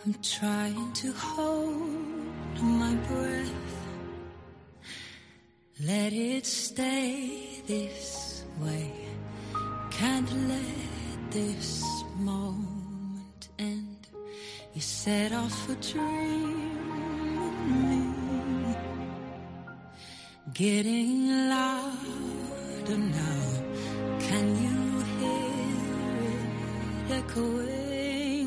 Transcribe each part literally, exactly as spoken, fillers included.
I'm trying to hold my breath. Let it stay this way. Can't let this moment end. You set off a dream, getting louder now. Can you hear it echoing?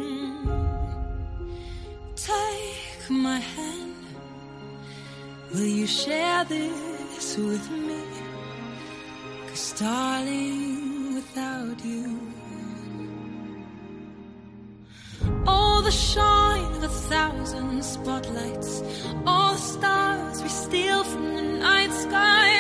Take my hand. Will you share this with me? 'Cause darling, without you, all the shine of a thousand spotlights, all the stars we steal from the night sky,